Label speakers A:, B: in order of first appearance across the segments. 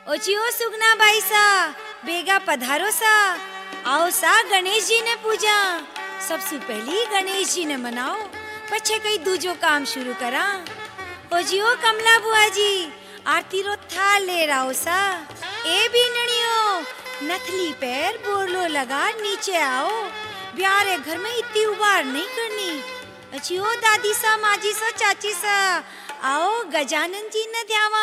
A: ओचियो सुगना भाई सा बेगा पधारो सा आओ सा गणेश जी ने पूजा सबसे पहली गणेश जी ने मनाओ पछे कई दूजो काम शुरू करा। ओजियो कमला बुआ जी आरती रो थाल ले राओ सा ए भी नड़ियो नथली पैर बोरलो लगा नीचे आओ ब्यारे घर में इतनी उबार नहीं करनी। अचियो दादी सा माजी सा चाची सा आओ गजानन जी न ध्यावा।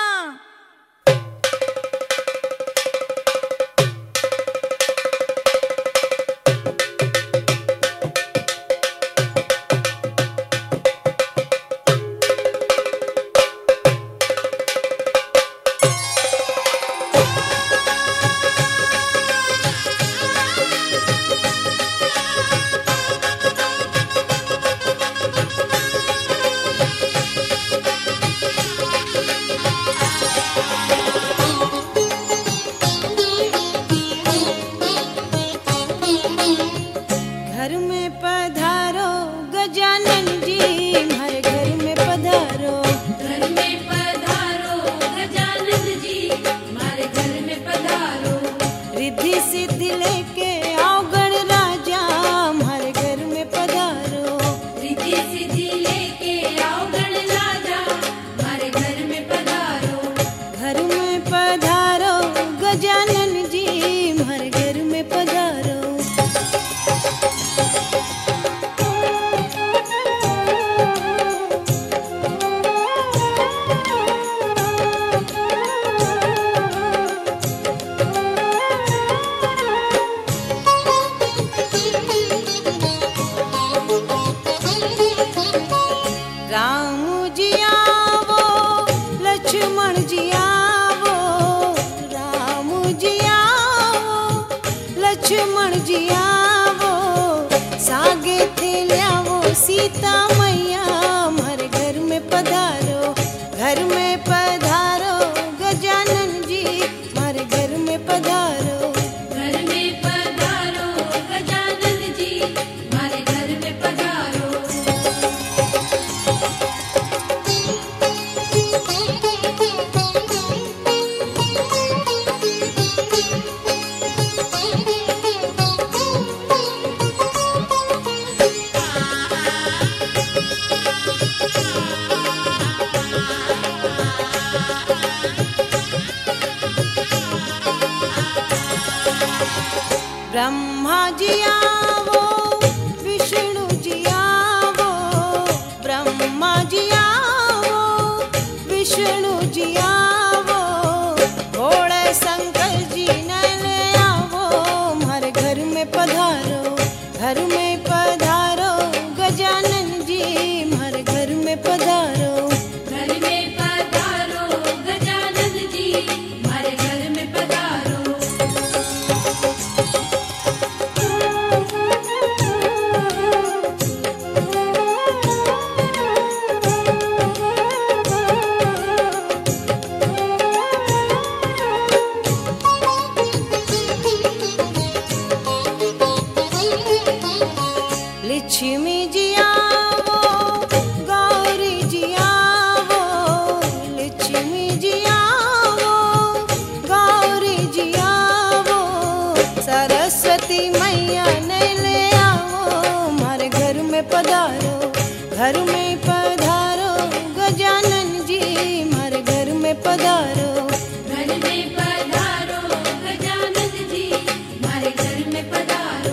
A: सीता मैया हमारे घर में पधारो गजानन जी हमारे घर में पधारो
B: गजानन जी हमारे घर में पधारो।
A: ब्रह्मा जी आवो विष्णु जी आवो ब्रह्मा जी आवो विष्णु जी आवो भोले शंकर जी न ले आवो हमारे घर में पधारो गजानन जी हमारे घर में पधारो
B: गजानन जी हमारे घर में पधारो।
A: लक्ष्मी जी आवो गौरी जी आवो लक्ष्मी जी आवो गौरी जी आवो सरस्वती मैया ने ले आवो हमारे घर में पधारो गजानन जी हमारे घर में पधारो
B: गजानन जी हमारे घर में पधारो।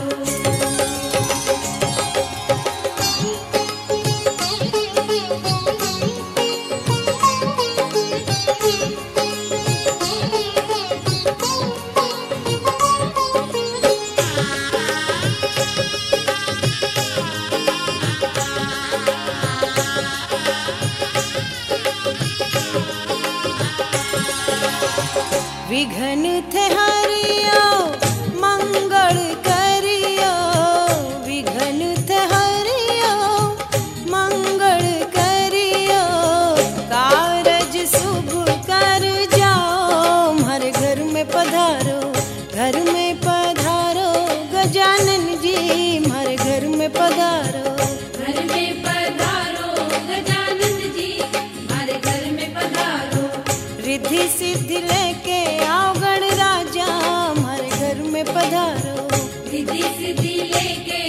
A: विघ्न थे हरियो मंगल करियो विघ्न थे हरियो मंगल करियो कारज शुभ कर जाओ हमारे घर में पधारो गजानन जी हमारे घर में पधारो
B: गजानन जी हमारे घर में पधारो।
A: रिद्धि
C: रिद्धि सिद्धि लेके आओ गणराजा हमारे घर में पधारो।
B: रिद्धि सिद्धि लेके